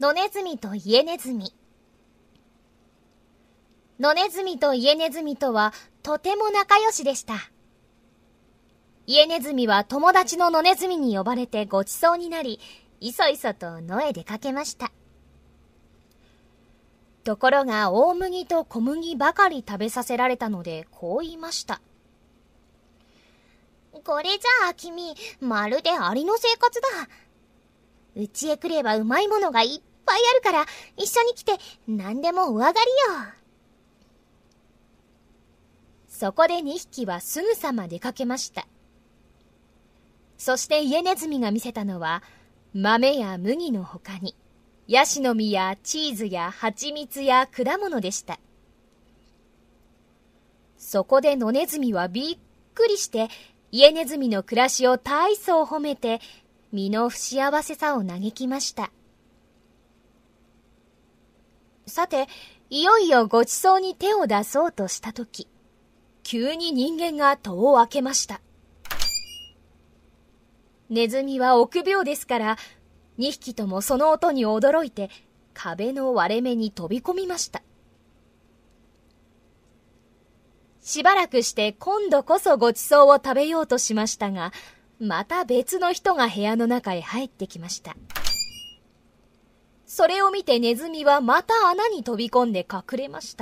野ネズミとイエネズミ。野ネズミとイエネズミとはとても仲良しでした。イエネズミは友達の野ネズミに呼ばれてごちそうになり、いそいそと野へ出かけました。ところが大麦と小麦ばかり食べさせられたので、こう言いました。これじゃあ君、まるでアリの生活だ。うちへ来ればうまいものがいっぱいあるから、一緒に来て何でもお上がりよ。そこで2匹はすぐさま出かけました。そしてイエネズミが見せたのは、豆や麦のほかに、ヤシの実やチーズや蜂蜜や果物でした。そこで野ネズミはびっくりして、イエネズミの暮らしを大層褒めて、身の不幸せさを嘆きました。さて、いよいよごちそうに手を出そうとしたとき、急に人間が戸を開けました。ネズミは臆病ですから、2匹ともその音に驚いて、壁の割れ目に飛び込みました。しばらくして今度こそごちそうを食べようとしましたが、また別の人が部屋の中へ入ってきました。それを見てネズミはまた穴に飛び込んで隠れました。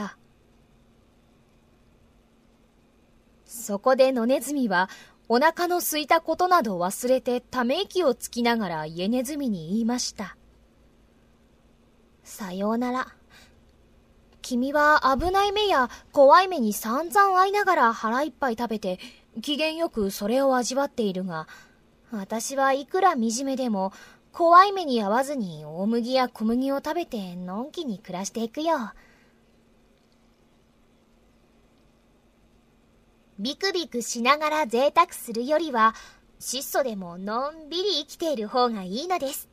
そこで野ネズミはお腹の空いたことなど忘れてため息をつきながらイエネズミに言いました。さようなら。君は危ない目や怖い目に散々会いながら腹いっぱい食べて機嫌よくそれを味わっているが、私はいくら惨めでも怖い目に遭わずに大麦や小麦を食べてのんきに暮らしていくよ。ビクビクしながら贅沢するよりは質素でものんびり生きている方がいいのです。